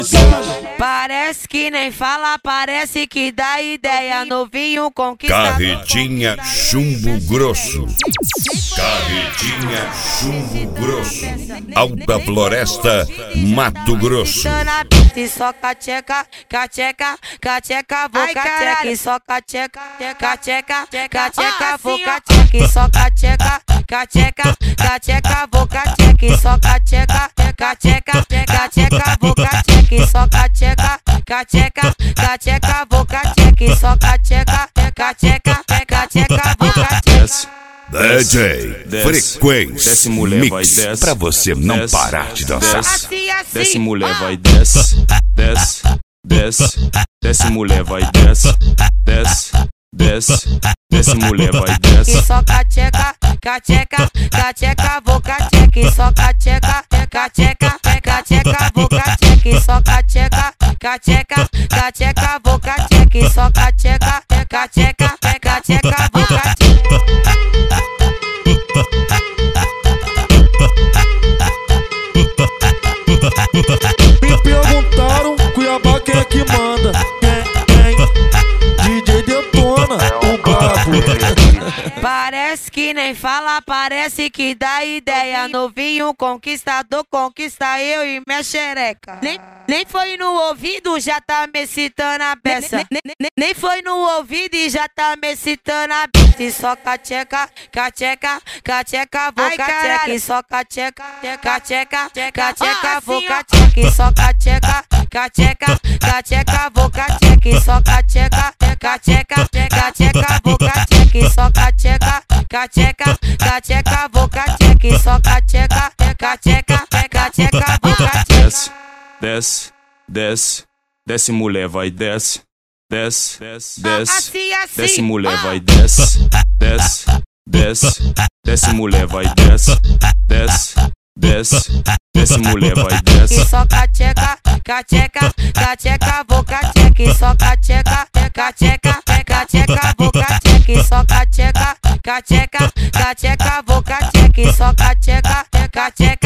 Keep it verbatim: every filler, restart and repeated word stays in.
Parece que nem fala, parece que dá ideia. Novinho conquistador. Carretinha chumbo grosso. Carretinha chumbo grosso. Alta Floresta, Mato Grosso. Só cacheca, cacheca, cacheca, vou cacheca, só cacheca, cacheca, cacheca, vou cacheca, só cacheca, cacheca, cacheca, vou cacheca, só cacheca, cacheca, cacheca, vou cacheca, só cacheca, cacheca, cacheca, vou cacheca, só cacheca, cacheca, cacheca, vou cacheca. D J Frequência Mix, pra você não desce, parar de dançar. Assim, assim. Desce mulher, vai, desce, desce, desce, desce mulher, vai, desce, desce, desce, desce mulher, vai, desce. Só cacheca, cacheca, cacheca, vou cacheca, só cacheca, cacheca, cacheca, vou cacheca, só cacheca, cacheca, cacheca, vou cacheca, só cacheca, cacheca, cacheca, vou cacheca. Me perguntaram, Cuiabá quem é que manda? Quem? D J Detona, o brabo. Parece que nem fala, parece que dá ideia. Novinho conquistador, conquista eu e minha xereca. Nem, nem foi no ouvido, já tá me citando a peça. Nem, nem, nem, nem foi no ouvido e já tá me citando a peça. Só cacheca, cacheca, cacheca, vou cacheca, só cacheca, cacheca, cacheca, vou cacheca, só cacheca, cacheca, cacheca, vou cacheca, só cacheca, cacheca, cacheca, vou cacheca, só cacheca, cacheca, cacheca, vou cacheca, só cacheca, cacheca, cacheca, vou cacheca. Desce, desce, desce, desce mulher, vai, desce, desce, desce, Assim, assim. desce mulher, vai, desce, desce, desce, desce mulher, vai, desce, desce, desce, desce mulher, vai, desce. Só cacheca, cacheca, cacheca, vou cacheca, só cacheca, cacheca, cacheca, vou cacheca, só cacheca, cacheca, cacheca, vou cacheca, só cacheca, cacheca.